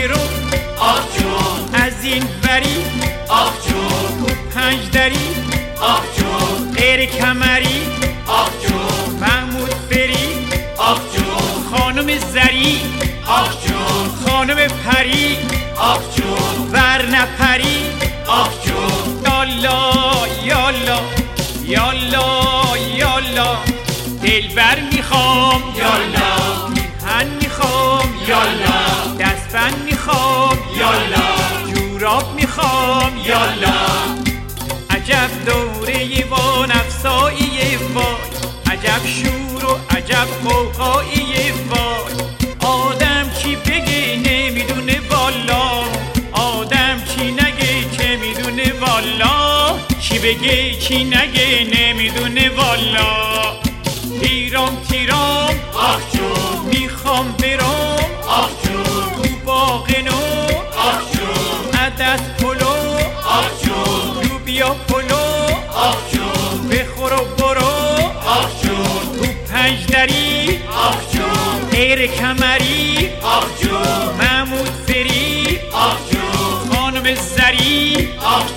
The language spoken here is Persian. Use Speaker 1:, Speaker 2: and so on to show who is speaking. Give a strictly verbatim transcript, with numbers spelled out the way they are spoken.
Speaker 1: برو
Speaker 2: آخ جون،
Speaker 1: از این وری
Speaker 2: آخ جون،
Speaker 1: پنج دری
Speaker 2: آخ جون،
Speaker 1: غیر کمری
Speaker 2: آخ جون،
Speaker 1: محمود فری
Speaker 2: آخ جون،
Speaker 1: خانم زری
Speaker 2: آخ جون،
Speaker 1: خانم پری
Speaker 2: آخ جون،
Speaker 1: ور نپری
Speaker 2: آخ جون،
Speaker 1: یالا یالا یالا یالا دلبر میخوام
Speaker 2: یالا،
Speaker 1: میهن میخوام
Speaker 2: یالا،
Speaker 1: دستبند میخوام
Speaker 2: یالا،
Speaker 1: جوراب میخوام
Speaker 2: یالا،
Speaker 1: عجب دوره وان افسایی وای، عجب شور و عجب قوقایی وای. آدم کی بگه نمیدونه والا، آدم کی نگه که میدونه والا، کی بگه کی نگه نمیدونه والا. تیرام تیرام
Speaker 2: آخ جون،
Speaker 1: میخوام برام
Speaker 2: آخ جون،
Speaker 1: تو باغ نو
Speaker 2: آخ جون،
Speaker 1: عدس پلو
Speaker 2: آخ جون،
Speaker 1: لوبیا پلو
Speaker 2: آخ جون،
Speaker 1: بخور و برو
Speaker 2: آخ جون،
Speaker 1: تو پنج دری
Speaker 2: آخ جون،
Speaker 1: غیر کمری
Speaker 2: آخ جون،
Speaker 1: محمود فری
Speaker 2: آخ جون،
Speaker 1: خانم زری
Speaker 2: آخ